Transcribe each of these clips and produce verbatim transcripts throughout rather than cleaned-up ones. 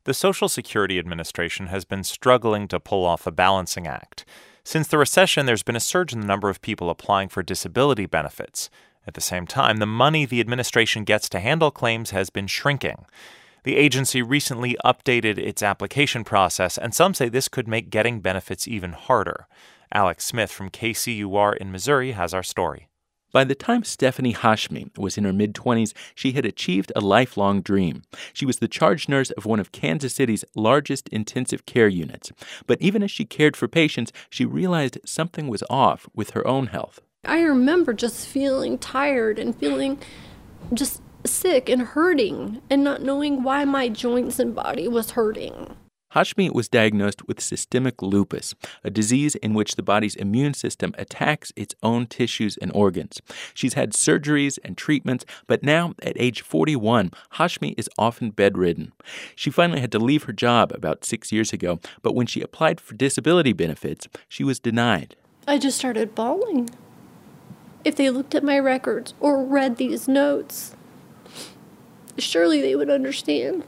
The Social Security Administration has been struggling to pull off a balancing act. Since the recession, there's been a surge in the number of people applying for disability benefits. At the same time, the money the administration gets to handle claims has been shrinking. The agency recently updated its application process, and some say this could make getting benefits even harder. Alex Smith from K C U R in Missouri has our story. By the time Stephanie Hashmi was in her mid-twenties, she had achieved a lifelong dream. She was the charge nurse of one of Kansas City's largest intensive care units. But even as she cared for patients, she realized something was off with her own health. I remember just feeling tired and feeling just sick and hurting and not knowing why my joints and body was hurting. Hashmi was diagnosed with systemic lupus, a disease in which the body's immune system attacks its own tissues and organs. She's had surgeries and treatments, but now, at age forty-one, Hashmi is often bedridden. She finally had to leave her job about six years ago, but when she applied for disability benefits, she was denied. I just started bawling. If they looked at my records or read these notes, surely they would understand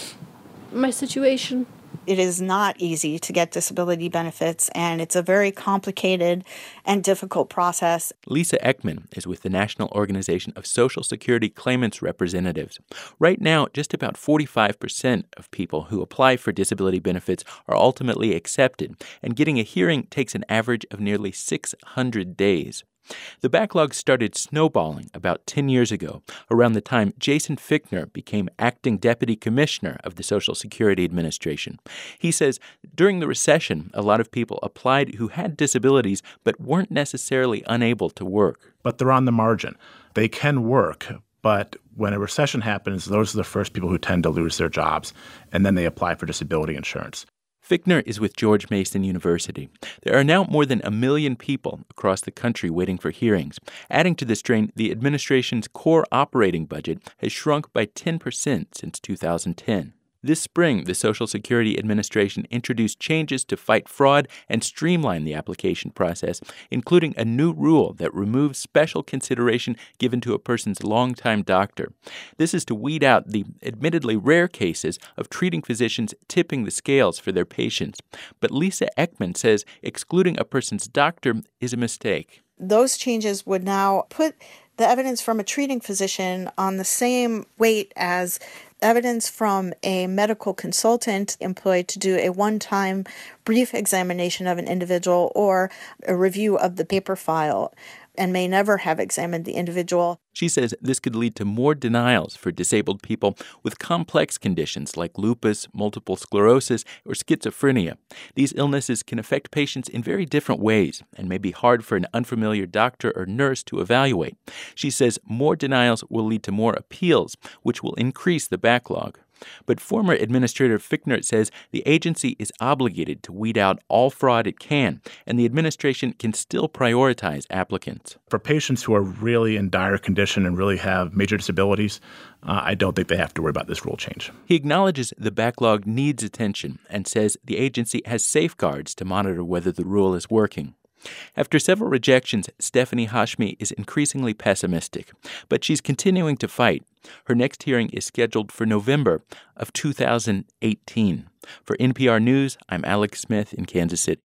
my situation. It is not easy to get disability benefits, and it's a very complicated and difficult process. Lisa Ekman is with the National Organization of Social Security Claimants Representatives. Right now, just about forty-five percent of people who apply for disability benefits are ultimately accepted, and getting a hearing takes an average of nearly six hundred days. The backlog started snowballing about ten years ago, around the time Jason Fichtner became acting deputy commissioner of the Social Security Administration. He says during the recession, a lot of people applied who had disabilities but weren't necessarily unable to work. But they're on the margin. They can work, but when a recession happens, those are the first people who tend to lose their jobs, and then they apply for disability insurance. Fichtner is with George Mason University. There are now more than a million people across the country waiting for hearings. Adding to the strain, the administration's core operating budget has shrunk by ten percent since two thousand ten. This spring, the Social Security Administration introduced changes to fight fraud and streamline the application process, including a new rule that removes special consideration given to a person's longtime doctor. This is to weed out the admittedly rare cases of treating physicians tipping the scales for their patients. But Lisa Ekman says excluding a person's doctor is a mistake. Those changes would now put the evidence from a treating physician on the same weight as evidence from a medical consultant employed to do a one-time brief examination of an individual or a review of the paper file, and may never have examined the individual. She says this could lead to more denials for disabled people with complex conditions like lupus, multiple sclerosis, or schizophrenia. These illnesses can affect patients in very different ways and may be hard for an unfamiliar doctor or nurse to evaluate. She says more denials will lead to more appeals, which will increase the backlog. But former Administrator Fichtner says the agency is obligated to weed out all fraud it can, and the administration can still prioritize applicants. For patients who are really in dire condition and really have major disabilities, uh, I don't think they have to worry about this rule change. He acknowledges the backlog needs attention and says the agency has safeguards to monitor whether the rule is working. After several rejections, Stephanie Hashmi is increasingly pessimistic, but she's continuing to fight. Her next hearing is scheduled for November of two thousand eighteen. For N P R News, I'm Alex Smith in Kansas City.